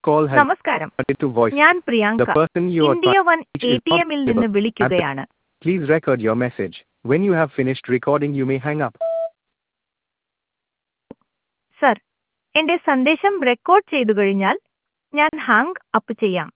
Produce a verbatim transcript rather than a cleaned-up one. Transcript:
call has നമസ്കാരം. been to voice. ഞാൻ The Priyanka person you are India one trying to A reach is T not എമ്മിൽ available. നിന്ന് വിളിക്കുകയാണ്. Please record your message. When you have finished recording, you may hang up. Sir, എന്റെ സന്ദേശം record ചെയ്തു കഴിഞ്ഞാൽ ഞാൻ hang up ചെയ്യാം.